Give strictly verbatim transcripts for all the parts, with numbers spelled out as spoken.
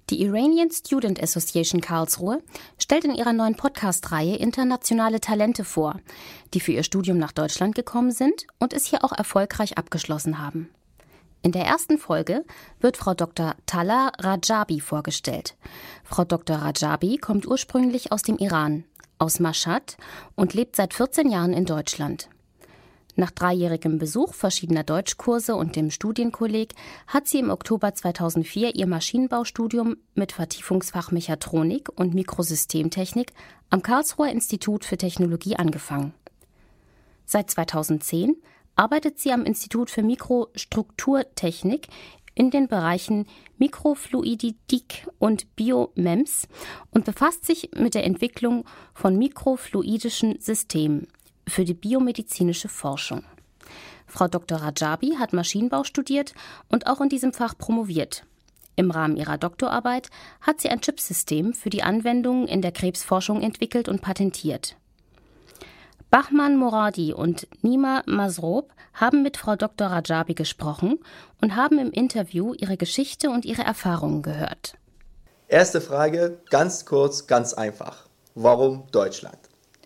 Die Iranian Student Association Karlsruhe stellt in ihrer neuen Podcast-Reihe internationale Talente vor, die für ihr Studium nach Deutschland gekommen sind und es hier auch erfolgreich abgeschlossen haben. In der ersten Folge wird Frau Doktor Talha Rajabi vorgestellt. Frau Doktor Rajabi kommt ursprünglich aus dem Iran, aus Mashhad, und lebt seit vierzehn Jahren in Deutschland. Nach dreijährigem Besuch verschiedener Deutschkurse und dem Studienkolleg hat sie im Oktober zweitausendvier ihr Maschinenbaustudium mit Vertiefungsfach Mechatronik und Mikrosystemtechnik am Karlsruher Institut für Technologie angefangen. Seit zweitausendzehn arbeitet sie am Institut für Mikrostrukturtechnik in den Bereichen Mikrofluidik und Biomems und befasst sich mit der Entwicklung von mikrofluidischen Systemen für die biomedizinische Forschung. Frau Doktor Rajabi hat Maschinenbau studiert und auch in diesem Fach promoviert. Im Rahmen ihrer Doktorarbeit hat sie ein Chipsystem für die Anwendung in der Krebsforschung entwickelt und patentiert. Bahman Moradi und Nima Masrob haben mit Frau Doktor Rajabi gesprochen und haben im Interview ihre Geschichte und ihre Erfahrungen gehört. Erste Frage, ganz kurz, ganz einfach. Warum Deutschland?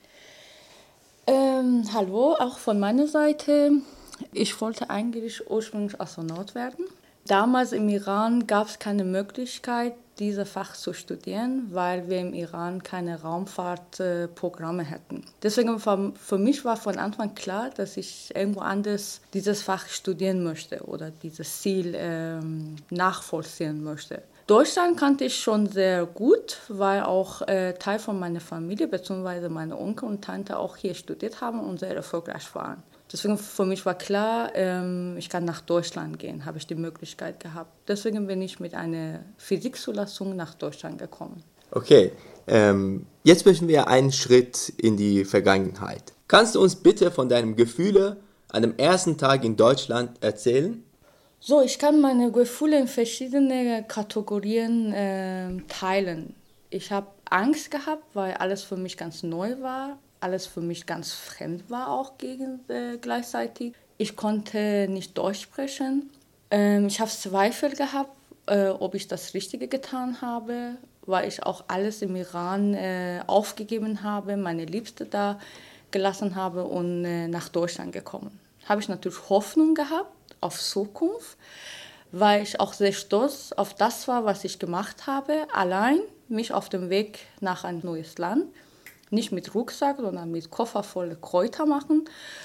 Ähm, hallo, auch von meiner Seite. Ich wollte eigentlich ursprünglich Astronaut werden. Damals im Iran gab es keine Möglichkeit, dieses Fach zu studieren, weil wir im Iran keine Raumfahrtprogramme äh, hätten. Deswegen war, für mich war von Anfang klar, dass ich irgendwo anders dieses Fach studieren möchte oder dieses Ziel ähm, nachvollziehen möchte. Deutschland kannte ich schon sehr gut, weil auch äh, Teil von meiner Familie bzw. meine Onkel und Tante auch hier studiert haben und sehr erfolgreich waren. Deswegen für mich war klar, ähm, ich kann nach Deutschland gehen, habe ich die Möglichkeit gehabt. Deswegen bin ich mit einer Physikzulassung nach Deutschland gekommen. Okay, ähm, jetzt möchten wir einen Schritt in die Vergangenheit. Kannst du uns bitte von deinen Gefühlen an dem ersten Tag in Deutschland erzählen? So, ich kann meine Gefühle in verschiedene Kategorien äh, teilen. Ich habe Angst gehabt, weil alles für mich ganz neu war, alles für mich ganz fremd war auch gegen, äh, gleichzeitig. Ich konnte nicht Deutsch sprechen. Ähm, ich habe Zweifel gehabt, äh, ob ich das Richtige getan habe, weil ich auch alles im Iran äh, aufgegeben habe, meine Liebste da gelassen habe und äh, nach Deutschland gekommen. Habe ich natürlich Hoffnung gehabt auf Zukunft, weil ich auch sehr stolz auf das war, was ich gemacht habe, allein mich auf dem Weg nach ein neues Land, nicht mit Rucksack, sondern mit Koffer voll Kräuter machen.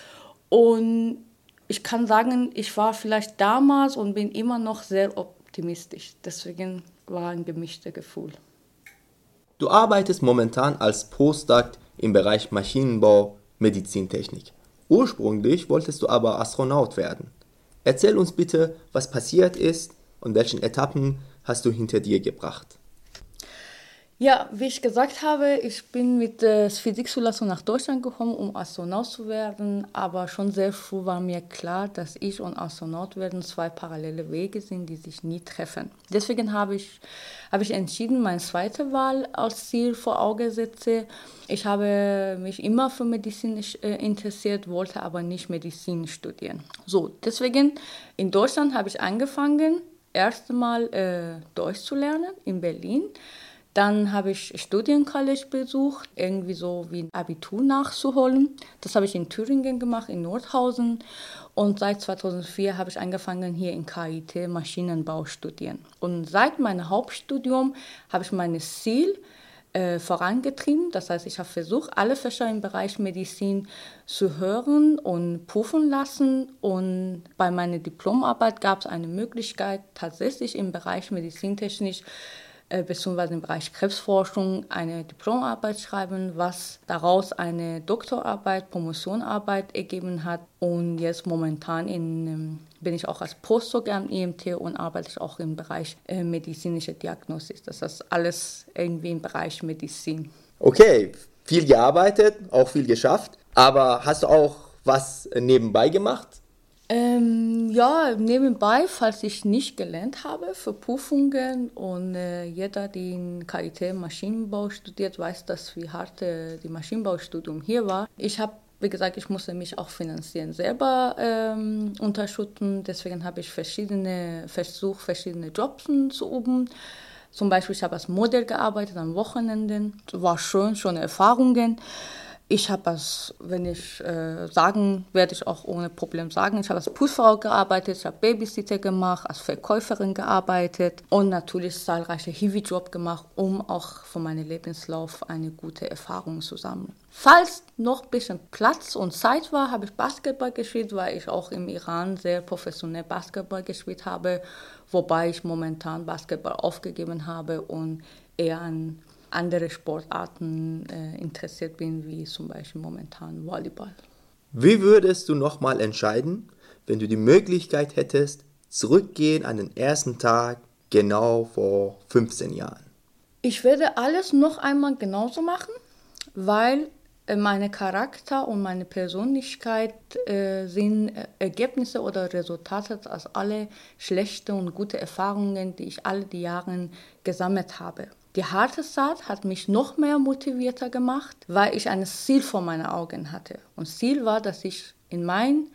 Und ich kann sagen, ich war vielleicht damals und bin immer noch sehr optimistisch. Deswegen war ein gemischtes Gefühl. Du arbeitest momentan als Postdoc im Bereich Maschinenbau, Medizintechnik. Ursprünglich wolltest du aber Astronaut werden. Erzähl uns bitte, was passiert ist und welchen Etappen hast du hinter dir gebracht. Ja, wie ich gesagt habe, ich bin mit der Physikzulassung nach Deutschland gekommen, um Astronaut zu werden. Aber schon sehr früh war mir klar, dass ich und Astronaut werden zwei parallele Wege sind, die sich nie treffen. Deswegen habe ich, habe ich entschieden, meine zweite Wahl als Ziel vor Augen zu setzen. Ich habe mich immer für Medizin äh, interessiert, wollte aber nicht Medizin studieren. So, deswegen in Deutschland habe ich angefangen, erst einmal äh, Deutsch zu lernen in Berlin. Dann habe ich Studiencollege besucht, irgendwie so wie ein Abitur nachzuholen. Das habe ich in Thüringen gemacht, in Nordhausen. Und seit zweitausendvier habe ich angefangen, hier in K I T Maschinenbau zu studieren. Und seit meinem Hauptstudium habe ich mein Ziel äh, vorangetrieben. Das heißt, ich habe versucht, alle Fächer im Bereich Medizin zu hören und prüfen lassen. Und bei meiner Diplomarbeit gab es eine Möglichkeit, tatsächlich im Bereich Medizintechnik beziehungsweise im Bereich Krebsforschung eine Diplomarbeit schreiben, was daraus eine Doktorarbeit, Promotionarbeit ergeben hat. Und jetzt momentan in, bin ich auch als Postdoc am I M T und arbeite auch im Bereich äh, medizinische Diagnostik. Das ist alles irgendwie im Bereich Medizin. Okay, viel gearbeitet, auch viel geschafft. Aber hast du auch was nebenbei gemacht? Ähm, ja, nebenbei, falls ich nicht gelernt habe für Prüfungen und äh, jeder, der in K I T Maschinenbau studiert, weiß, dass wie hart äh, die Maschinenbaustudium hier war. Ich habe, wie gesagt, ich musste mich auch finanzieren selber ähm, unterstützen, deswegen habe ich verschiedene versucht, verschiedene Jobs zu üben. Zum Beispiel, ich habe als Model gearbeitet am Wochenenden. Das war schön, schöne Erfahrungen. Ich habe als, wenn ich äh, sagen, werde ich auch ohne Problem sagen, ich habe als Putzfrau gearbeitet, ich habe Babysitter gemacht, als Verkäuferin gearbeitet und natürlich zahlreiche Hiwi-Jobs gemacht, um auch für meinen Lebenslauf eine gute Erfahrung zu sammeln. Falls noch ein bisschen Platz und Zeit war, habe ich Basketball gespielt, weil ich auch im Iran sehr professionell Basketball gespielt habe, wobei ich momentan Basketball aufgegeben habe und eher an andere Sportarten äh, interessiert bin, wie zum Beispiel momentan Volleyball. Wie würdest du nochmal entscheiden, wenn du die Möglichkeit hättest, zurückgehen an den ersten Tag genau vor fünfzehn Jahren? Ich werde alles noch einmal genauso machen, weil äh, meine Charakter und meine Persönlichkeit äh, sind äh, Ergebnisse oder Resultate aus alle schlechten und guten Erfahrungen, die ich alle die Jahre gesammelt habe. Die harte Zeit hat mich noch mehr motivierter gemacht, weil ich ein Ziel vor meinen Augen hatte. Und das Ziel war, dass ich in mein,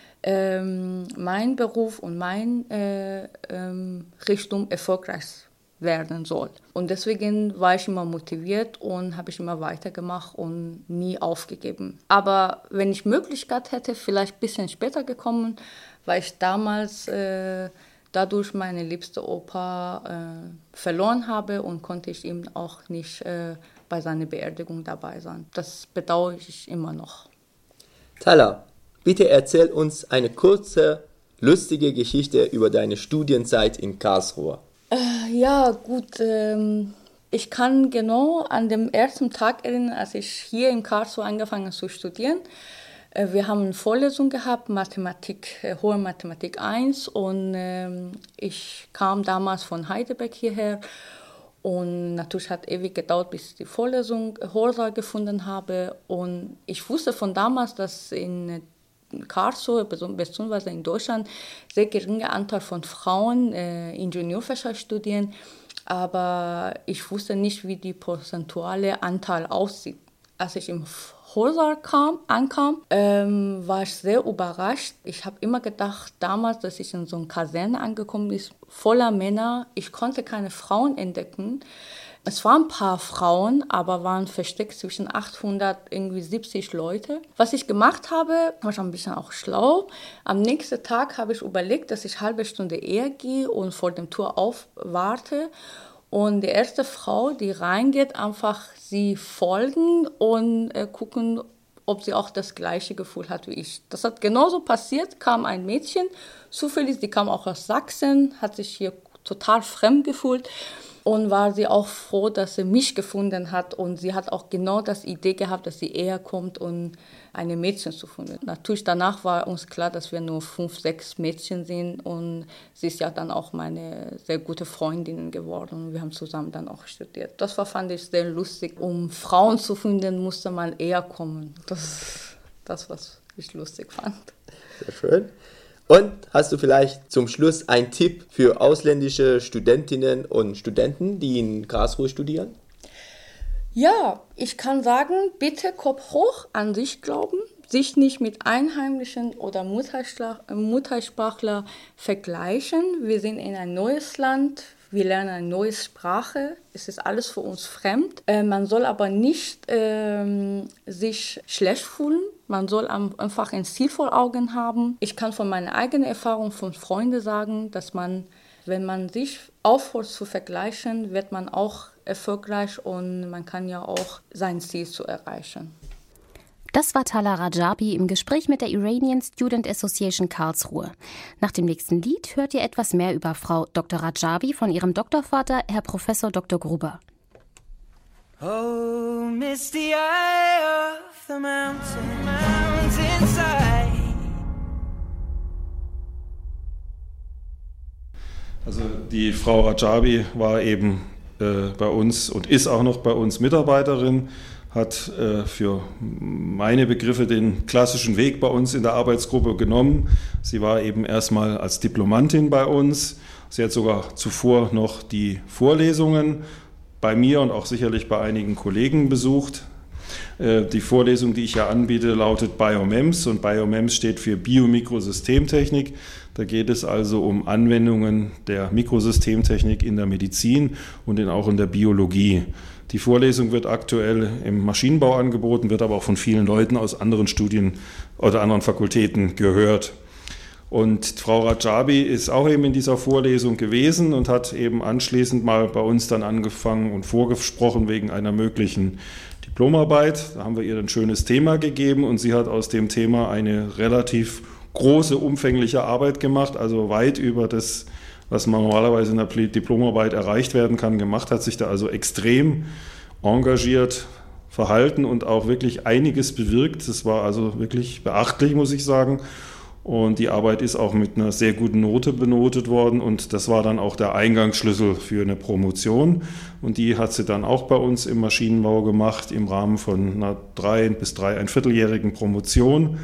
ähm, mein Beruf und meine äh, ähm, Richtung erfolgreich werden soll. Und deswegen war ich immer motiviert und habe ich immer weitergemacht und nie aufgegeben. Aber wenn ich Möglichkeit hätte, vielleicht ein bisschen später gekommen, weil ich damals Äh, dadurch meine liebste Opa äh, verloren habe und konnte ich ihm auch nicht äh, bei seiner Beerdigung dabei sein. Das bedauere ich immer noch. Tala, bitte erzähl uns eine kurze, lustige Geschichte über deine Studienzeit in Karlsruhe. Äh, ja, gut. Ähm, ich kann genau an dem ersten Tag erinnern, als ich hier in Karlsruhe angefangen habe zu studieren. Wir haben eine Vorlesung gehabt, Mathematik, äh, Hohe Mathematik eins und ähm, ich kam damals von Heidelberg hierher und natürlich hat ewig gedauert, bis ich die Vorlesung Hörsaal gefunden habe und ich wusste von damals, dass in Karlsruhe, beziehungsweise in Deutschland, sehr geringer Anteil von Frauen äh, Ingenieurfächer studieren, aber ich wusste nicht, wie die prozentuale Anteil aussieht. Als ich im Hörsaal kam, ankam, ähm, war ich sehr überrascht. Ich habe immer gedacht, damals, dass ich in so einer Kaserne angekommen bin, voller Männer. Ich konnte keine Frauen entdecken. Es waren ein paar Frauen, aber waren versteckt zwischen achthundert, irgendwie siebzig Leute. Was ich gemacht habe, war schon ein bisschen auch schlau. Am nächsten Tag habe ich überlegt, dass ich eine halbe Stunde eher gehe und vor dem Tor aufwarte. Und die erste Frau, die reingeht, einfach sie folgen und äh, gucken, ob sie auch das gleiche Gefühl hat wie ich. Das hat genauso passiert, kam ein Mädchen, zufällig, die kam auch aus Sachsen, hat sich hier total fremd gefühlt und war sie auch froh, dass sie mich gefunden hat. Und sie hat auch genau das Idee gehabt, dass sie eher kommt und eine Mädchen zu finden. Natürlich danach war uns klar, dass wir nur fünf, sechs Mädchen sind und sie ist ja dann auch meine sehr gute Freundin geworden und wir haben zusammen dann auch studiert. Das war, fand ich sehr lustig. Um Frauen zu finden, musste man eher kommen. Das ist das, was ich lustig fand. Sehr schön. Und hast du vielleicht zum Schluss einen Tipp für ausländische Studentinnen und Studenten, die in Karlsruhe studieren? Ja, ich kann sagen, bitte Kopf hoch, an sich glauben, sich nicht mit Einheimischen oder Muttersprachler vergleichen. Wir sind in ein neues Land, wir lernen eine neue Sprache, es ist alles für uns fremd. Äh, man soll aber nicht ähm, sich schlecht fühlen, man soll einfach ein Ziel vor Augen haben. Ich kann von meiner eigenen Erfahrung von Freunden sagen, dass man, wenn man sich aufhört zu vergleichen, wird man auch erfolgreich und man kann ja auch sein Ziel zu erreichen. Das war Tala Rajabi im Gespräch mit der Iranian Student Association Karlsruhe. Nach dem nächsten Lied hört ihr etwas mehr über Frau Doktor Rajabi von ihrem Doktorvater, Herr Professor Doktor Gruber. Oh, misty eye of the mountain, mountainside. Also die Frau Rajabi war eben äh, bei uns und ist auch noch bei uns Mitarbeiterin, hat äh, für meine Begriffe den klassischen Weg bei uns in der Arbeitsgruppe genommen. Sie war eben erstmal als Diplomantin bei uns. Sie hat sogar zuvor noch die Vorlesungen bei mir und auch sicherlich bei einigen Kollegen besucht. Die Vorlesung, die ich ja anbiete, lautet BioMEMS und BioMEMS steht für Biomikrosystemtechnik. Da geht es also um Anwendungen der Mikrosystemtechnik in der Medizin und in, auch in der Biologie. Die Vorlesung wird aktuell im Maschinenbau angeboten, wird aber auch von vielen Leuten aus anderen Studien oder anderen Fakultäten gehört. Und Frau Rajabi ist auch eben in dieser Vorlesung gewesen und hat eben anschließend mal bei uns dann angefangen und vorgesprochen wegen einer möglichen Diplomarbeit. Da haben wir ihr ein schönes Thema gegeben und sie hat aus dem Thema eine relativ große, umfängliche Arbeit gemacht, also weit über das, was man normalerweise in der Diplomarbeit erreicht werden kann, gemacht, hat sich da also extrem engagiert verhalten und auch wirklich einiges bewirkt. Das war also wirklich beachtlich, muss ich sagen. Und die Arbeit ist auch mit einer sehr guten Note benotet worden und das war dann auch der Eingangsschlüssel für eine Promotion. Und die hat sie dann auch bei uns im Maschinenbau gemacht im Rahmen von einer drei- bis drei, ein Vierteljährigen Promotion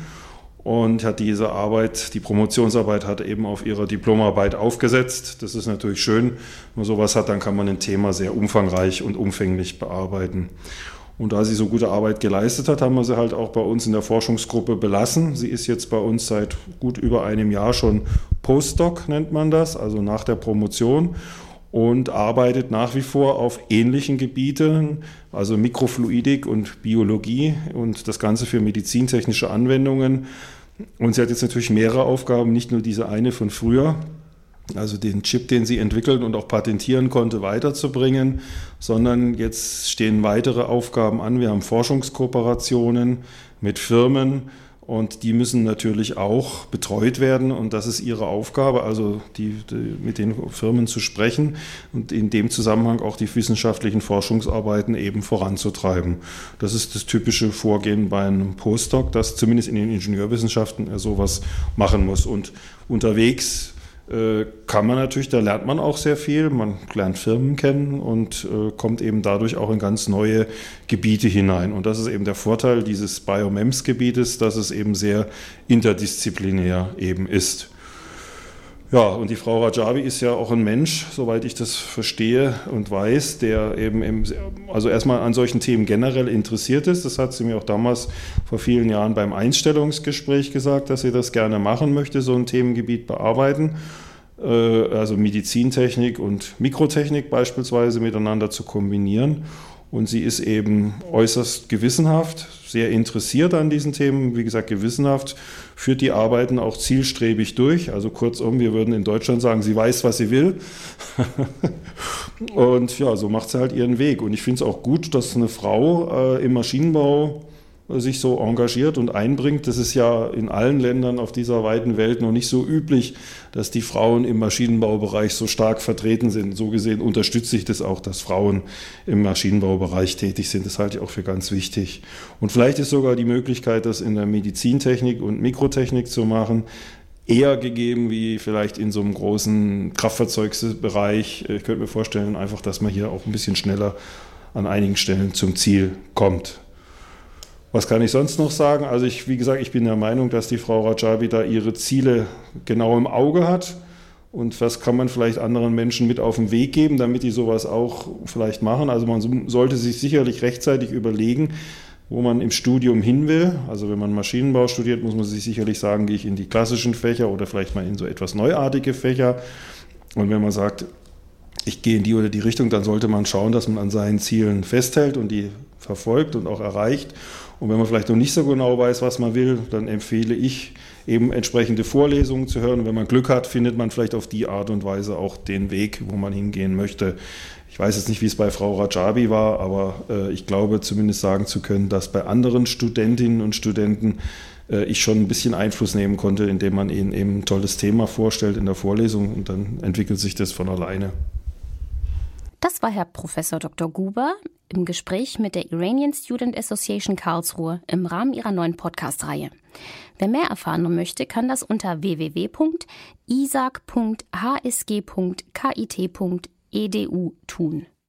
und hat diese Arbeit, die Promotionsarbeit hat eben auf ihrer Diplomarbeit aufgesetzt. Das ist natürlich schön, wenn man sowas hat, dann kann man ein Thema sehr umfangreich und umfänglich bearbeiten. Und da sie so gute Arbeit geleistet hat, haben wir sie halt auch bei uns in der Forschungsgruppe belassen. Sie ist jetzt bei uns seit gut über einem Jahr schon Postdoc, nennt man das, also nach der Promotion und arbeitet nach wie vor auf ähnlichen Gebieten, also Mikrofluidik und Biologie und das Ganze für medizintechnische Anwendungen. Und sie hat jetzt natürlich mehrere Aufgaben, nicht nur diese eine von früher, also den Chip, den sie entwickeln und auch patentieren konnte, weiterzubringen, sondern jetzt stehen weitere Aufgaben an. Wir haben Forschungskooperationen mit Firmen und die müssen natürlich auch betreut werden und das ist ihre Aufgabe, also die, die, mit den Firmen zu sprechen und in dem Zusammenhang auch die wissenschaftlichen Forschungsarbeiten eben voranzutreiben. Das ist das typische Vorgehen bei einem Postdoc, das zumindest in den Ingenieurwissenschaften sowas machen muss und unterwegs kann man natürlich, da lernt man auch sehr viel, man lernt Firmen kennen und äh, kommt eben dadurch auch in ganz neue Gebiete hinein. Und das ist eben der Vorteil dieses BioMEMS-Gebietes, dass es eben sehr interdisziplinär eben ist. Ja, und die Frau Rajabi ist ja auch ein Mensch, soweit ich das verstehe und weiß, der eben, im, also erstmal an solchen Themen generell interessiert ist. Das hat sie mir auch damals vor vielen Jahren beim Einstellungsgespräch gesagt, dass sie das gerne machen möchte, so ein Themengebiet bearbeiten. Also Medizintechnik und Mikrotechnik beispielsweise miteinander zu kombinieren. Und sie ist eben äußerst gewissenhaft, sehr interessiert an diesen Themen, wie gesagt gewissenhaft, führt die Arbeiten auch zielstrebig durch. Also kurzum, wir würden in Deutschland sagen, sie weiß, was sie will. Und ja, so macht sie halt ihren Weg. Und ich finde es auch gut, dass eine Frau äh, im Maschinenbau sich so engagiert und einbringt. Das ist ja in allen Ländern auf dieser weiten Welt noch nicht so üblich, dass die Frauen im Maschinenbaubereich so stark vertreten sind. So gesehen unterstütze ich das auch, dass Frauen im Maschinenbaubereich tätig sind. Das halte ich auch für ganz wichtig. Und vielleicht ist sogar die Möglichkeit, das in der Medizintechnik und Mikrotechnik zu machen, eher gegeben wie vielleicht in so einem großen Kraftfahrzeugbereich. Ich könnte mir vorstellen, einfach, dass man hier auch ein bisschen schneller an einigen Stellen zum Ziel kommt. Was kann ich sonst noch sagen? Also ich, wie gesagt, ich bin der Meinung, dass die Frau Rajabi da ihre Ziele genau im Auge hat. Und was kann man vielleicht anderen Menschen mit auf den Weg geben, damit die sowas auch vielleicht machen? Also man sollte sich sicherlich rechtzeitig überlegen, wo man im Studium hin will. Also wenn man Maschinenbau studiert, muss man sich sicherlich sagen, gehe ich in die klassischen Fächer oder vielleicht mal in so etwas neuartige Fächer. Und wenn man sagt, ich gehe in die oder die Richtung, dann sollte man schauen, dass man an seinen Zielen festhält und die verfolgt und auch erreicht. Und wenn man vielleicht noch nicht so genau weiß, was man will, dann empfehle ich, eben entsprechende Vorlesungen zu hören. Und wenn man Glück hat, findet man vielleicht auf die Art und Weise auch den Weg, wo man hingehen möchte. Ich weiß jetzt nicht, wie es bei Frau Rajabi war, aber äh, ich glaube zumindest sagen zu können, dass bei anderen Studentinnen und Studenten äh, ich schon ein bisschen Einfluss nehmen konnte, indem man ihnen eben ein tolles Thema vorstellt in der Vorlesung und dann entwickelt sich das von alleine. Das war Herr Professor Doktor Guber im Gespräch mit der Iranian Student Association Karlsruhe im Rahmen ihrer neuen Podcast-Reihe. Wer mehr erfahren möchte, kann das unter w w w punkt isag punkt h s g punkt k i t punkt e d u tun.